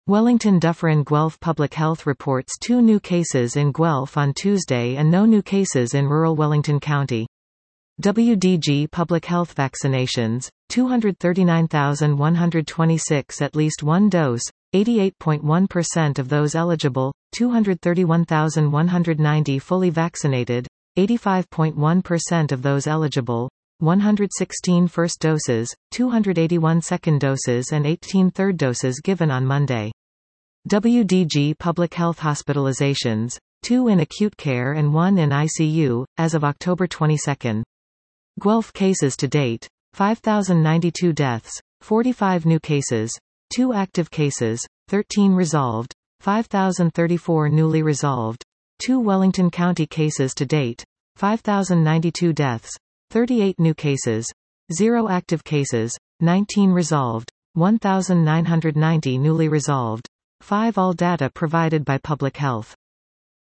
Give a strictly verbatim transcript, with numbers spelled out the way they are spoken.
Wellington Dufferin Guelph Public Health reports two new cases in Guelph on Tuesday and no new cases in rural Wellington County. W D G Public Health vaccinations, two hundred thirty-nine thousand one hundred twenty-six at least one dose, eighty-eight point one percent of those eligible, two hundred thirty-one thousand one hundred ninety fully vaccinated, eighty-five point one percent of those eligible, one hundred sixteen first doses, two hundred eighty-one second doses and eighteen third doses given on Monday. W D G Public Health hospitalizations, two in acute care and one in I C U, as of October twenty-second. Guelph cases to date, five thousand ninety-two deaths, forty-five new cases, two active cases, thirteen resolved, five thousand thirty-four newly resolved, two Wellington County cases to date, five thousand ninety-two deaths, thirty-eight new cases, zero active cases, nineteen resolved, one thousand nine hundred ninety newly resolved, five all data provided by Public Health.